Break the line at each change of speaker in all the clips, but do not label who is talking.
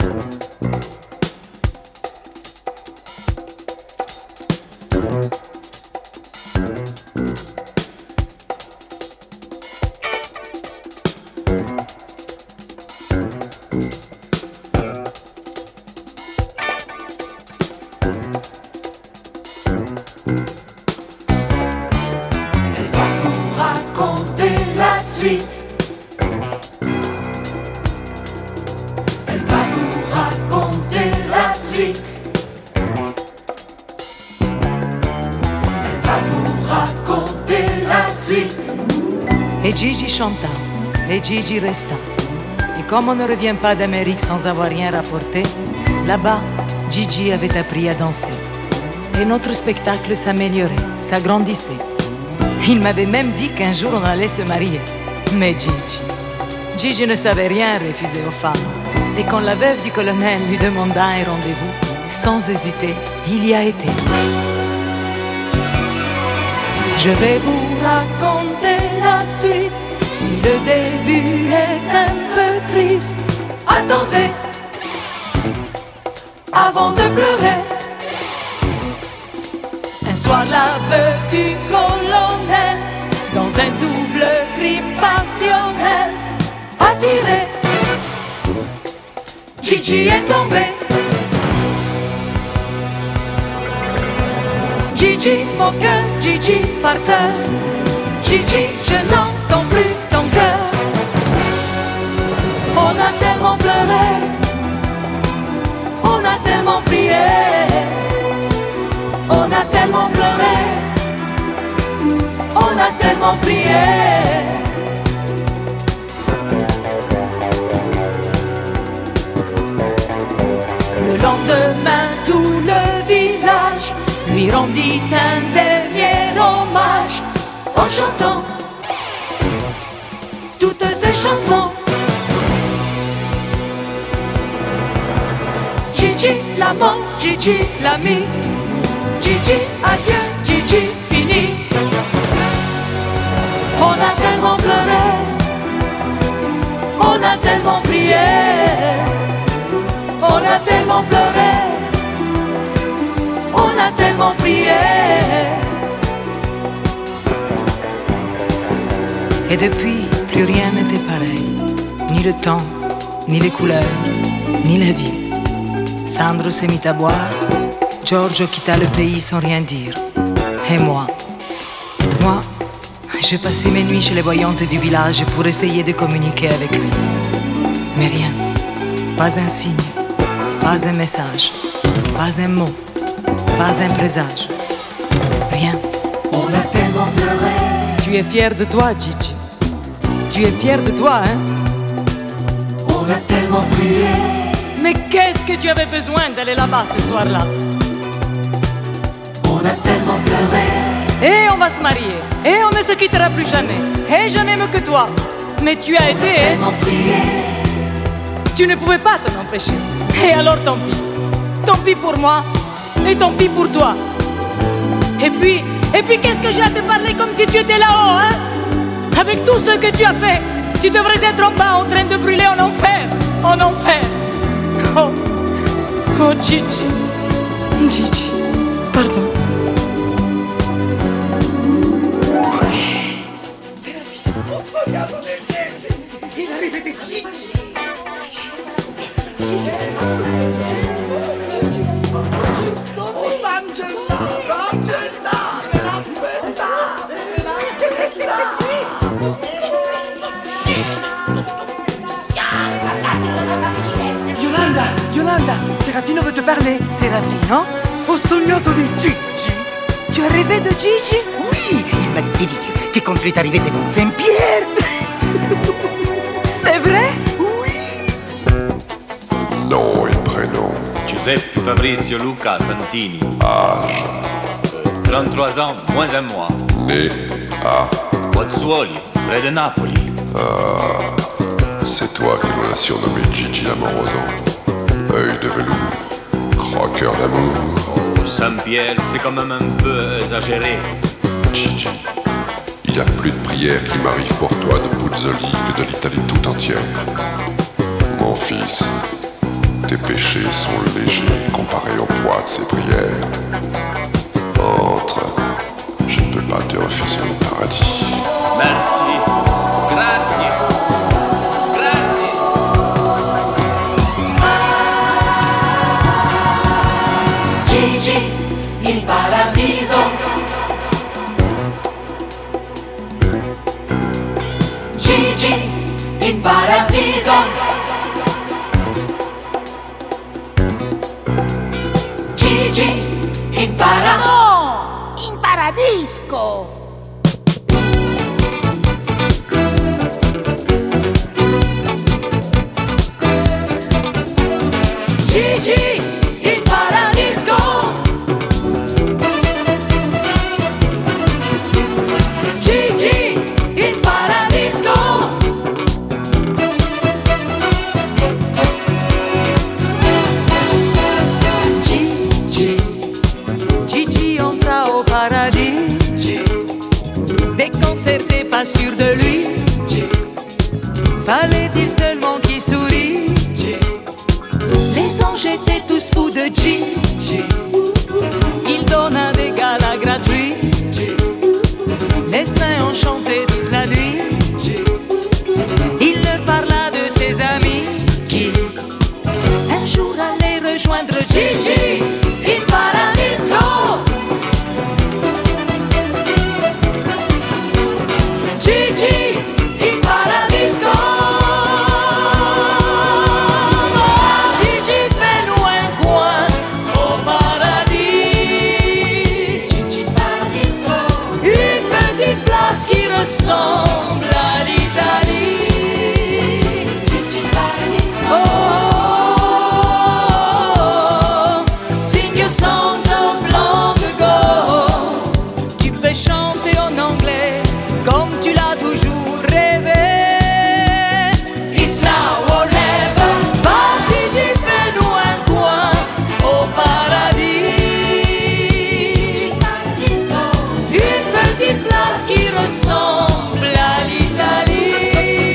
Et Gigi chanta, et Gigi resta. Et comme on ne revient pas d'Amérique sans avoir rien rapporté, là-bas, Gigi avait appris à danser. Et notre spectacle s'améliorait, s'agrandissait. Il m'avait même dit qu'un jour on allait se marier. Mais Gigi ne savait rien refuser aux femmes. Et quand la veuve du colonel lui demanda un rendez-vous, sans hésiter, il y a été. Je vais vous raconter la suite. Si le début est un peu triste, attendez avant de pleurer. Un soir, la veuve du colonel, dans un double crime passionnel, attiré, Gigi est tombé. Gigi moqueur, Gigi farceur, Gigi je n'entends plus ton cœur. On a tellement pleuré, on a tellement prié, on a tellement pleuré, on a tellement prié. Le lendemain tout le village lui rendit un dernier hommage en chantant toutes ses chansons. Gigi l'amant, Gigi l'ami, Gigi adieu, Gigi fini. On a tellement pleuré, on a tellement prié, on a tellement pleuré, on a tellement prié. Et depuis, plus rien n'était pareil. Ni le temps, ni les couleurs, ni la vie. Sandro s'est mis à boire, Giorgio quitta le pays sans rien dire. Et moi, je passais mes nuits chez les voyantes du village pour essayer de communiquer avec lui. Mais rien, pas un signe, pas un message, pas un mot, pas un présage, rien.
On a tellement pleuré.
Tu es fier de toi, Gigi. Tu es fier de toi, hein?
On a tellement prié.
Mais qu'est-ce que tu avais besoin d'aller là-bas ce soir-là?
On a tellement pleuré.
Et on va se marier, et on ne se quittera plus jamais, et je n'aime que toi. Mais tu as été, hein?
Tellement prié.
Tu ne pouvais pas t'en empêcher. Et alors tant pis. Tant pis pour moi, et tant pis pour toi. Et puis qu'est-ce que j'ai à te parler comme si tu étais là-haut, hein? Avec tout ce que tu as fait, tu devrais être en bas en train de brûler en enfer. En enfer. Oh Gigi. Gigi, pardon.
C'est la vie. Regardez, il arrive des Gigi.
Yolanda, Serafino veut te parler.
Serafino?
Ho sognato di Gigi.
Tu as rêvé de Gigi?
Oui, il m'a dit que quand tu es arrivé devant Saint-Pierre.
C'est vrai?
Nom et prénom.
Giuseppe Fabrizio Luca Santini.
Âge.
33 ans, moins un mois.
Né à.
Pozzuoli, près de Napoli.
C'est toi qui l'on a surnommé Gigi l'amoroso. Œil de velours, croqueur d'amour.
Saint-Pierre, c'est quand même un peu exagéré.
Gigi, il y a plus de prières qui m'arrivent pour toi de Puzzoli que de l'Italie tout entière. Mon fils, tes péchés sont légers comparés au poids de ses prières. Entre, je ne peux pas te refuser le paradis.
Merci. Grazie. Grazie.
Gigi, il paradiso. Gigi, in paradiso. Gigi, in paradiso.
No, in paradisco.
Gigi, in paradisco. Gigi, in paradisco. Gigi entra au paradis. Déconcerté, pas sûr de lui. Fallait-il seulement qu'il sourie? Les anges étaient tous fous de Gigi. Il donna des galas gratuits. Les saints ont chanté toute la nuit. Il leur parla de ses amis qui un jour allaient rejoindre Gigi in paradisco. Gigi in paradisco. Gigi fais-nous un coin au paradis.
Gigi paradiso.
Une petite place qui ressemble à l'Italie.
Gigi paradiso.
Oh, sing your songs of long ago. Tu peux chanter en anglais comme tu l'as toujours rêvé. It's now or never. Va Gigi, fais-nous un coin au paradis.
Gigi paradiso.
Une petite place qui ressemble à l'Italie.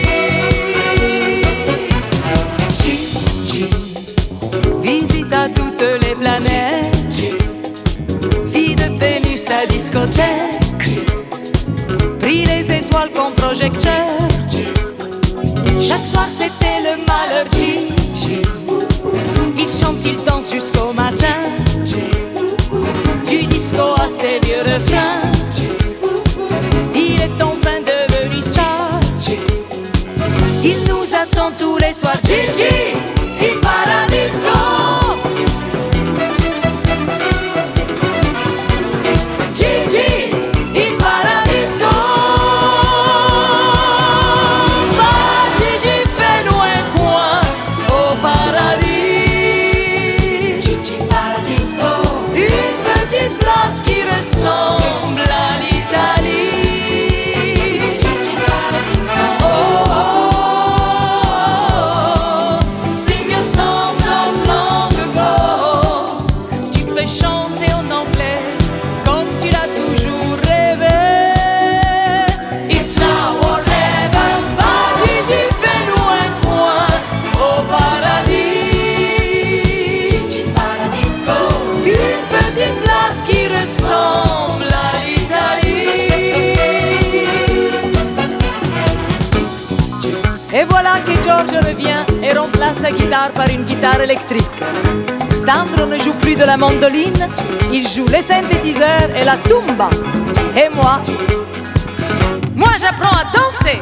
Gigi,
Visita toutes les planètes. Vie de Vénus à discothèque. Pris les étoiles comme projecteur. Chaque soir c'était le malheur Gigi. Il chante, il danse jusqu'au matin. Du disco à ses vieux refrains. Il est enfin devenu star. Il nous attend tous les soirs. Gigi, in paradisco. Gigi, in paradisco. Va Gigi, fais-nous un coin au paradis.
Gigi paradiso.
Une petite place qui ressemble à l'Italie.
Gigi paradiso.
Oh, sing your songs of long ago. Tu peux chanter en anglais comme tu l'as toujours rêvé. It's now or never. Va Gigi, fais-nous un coin au paradis.
Gigi paradiso.
Une petite place qui ressemble à l'Italie. Et voilà que George revient et remplace la guitare par une guitare électrique. Sandro ne joue plus de la mandoline, il joue les synthétiseurs et la tumba. Et moi j'apprends à danser.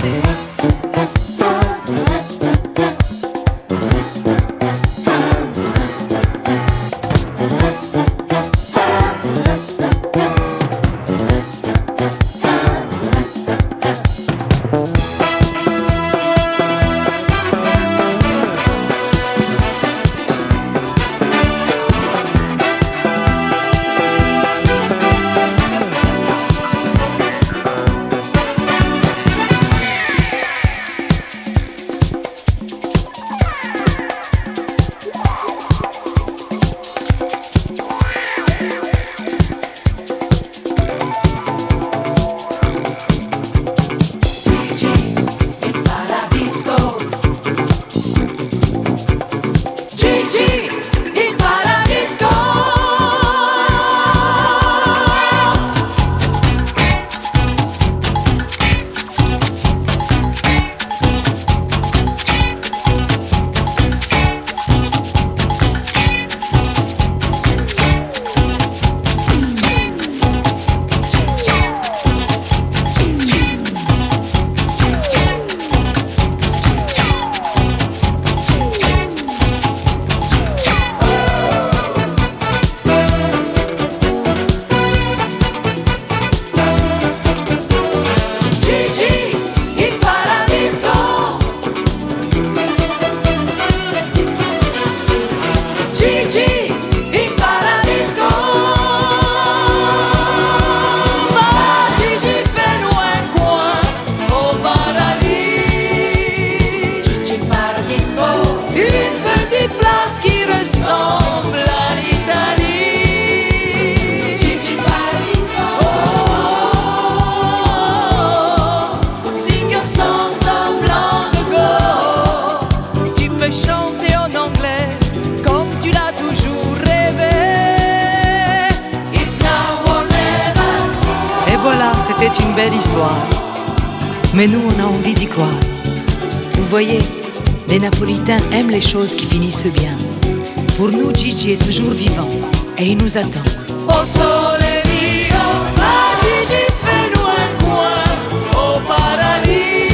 c'était une belle histoire. Mais nous, on a envie d'y croire. Vous voyez, les Napolitains aiment les choses qui finissent bien. Pour nous, Gigi est toujours vivant et il nous attend.
Au sole mio, ma Gigi, fais-nous un coin au paradis.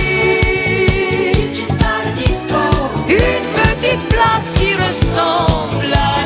Gigi Paradisco.
Une petite place qui ressemble à